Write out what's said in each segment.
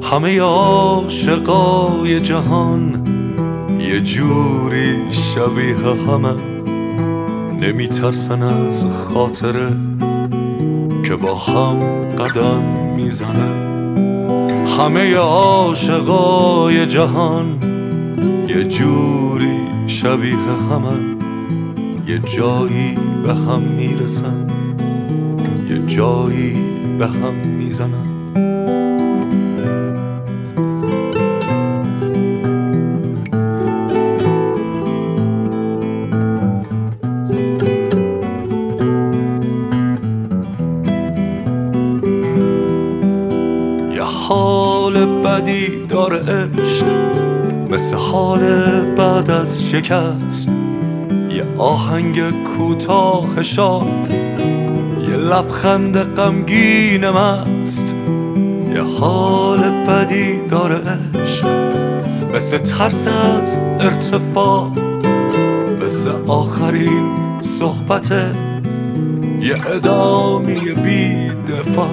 همه عاشقای جهان یه جوری شبیه همه، نمی ترسن از خاطره که با هم قدم میزنن. همه عاشقای جهان یه جوری شبیه همه، یه جایی به هم میرسن، یه جایی به هم میزنن. یه حال بدی داره عشق، مثل حال بعد از شکست. یه آهنگ کوتاه شاد، یه لبخند غمگین مست. یه حال بدی داره عشق، مثل ترس از ارتفاع، مثل آخرین صحبت یه ادامی بی دفاع.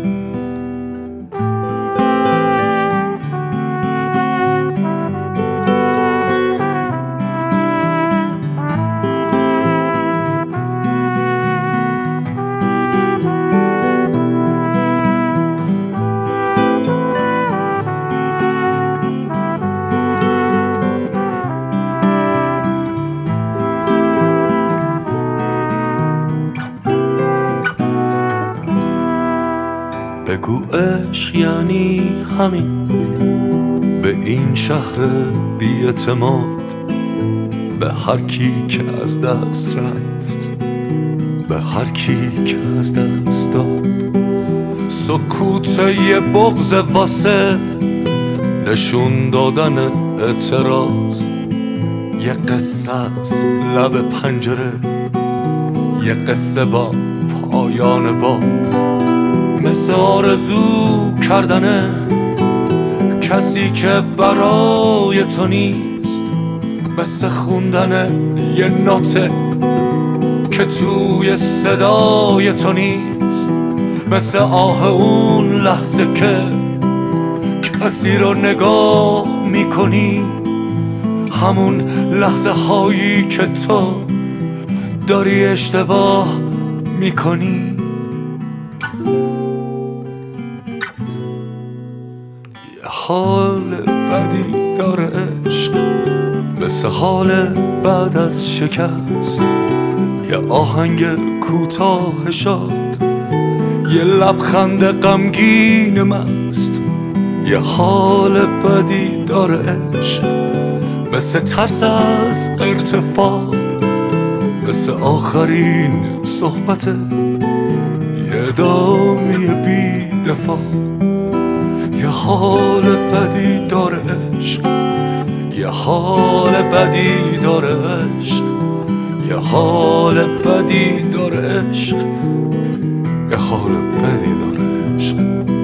بگو عشق یعنی همین، به این شهر بی‌اعتماد، به هر کی که از دست رفت، به هر کی که از دست داد. سکوت یه بغض واسه نشون دادن اعتراض. یه قصه از لب پنجره، یه قصه با پایان باز. مثل آرزو کردنه کسی که برای تو نیست، مثل خوندن یه نوته که توی صدای تو نیست، مثل آه اون لحظه که کسی رو نگاه میکنی، همون لحظه هایی که تو داری اشتباه میکنی. حال بدی داره عشق، مثل حال بعد از شکست. یه آهنگ کوتاه شاد، یه لبخند غمگین مست. یه حال بدی داره عشق، مثل ترس از ارتفاع، مثل آخرین صحبت یه ادامی بی دفاع. یه حال بدی داره عشق، یه حال بدی داره عشق، یه حال بدی داره عشق، یه حال بدی داره عشق.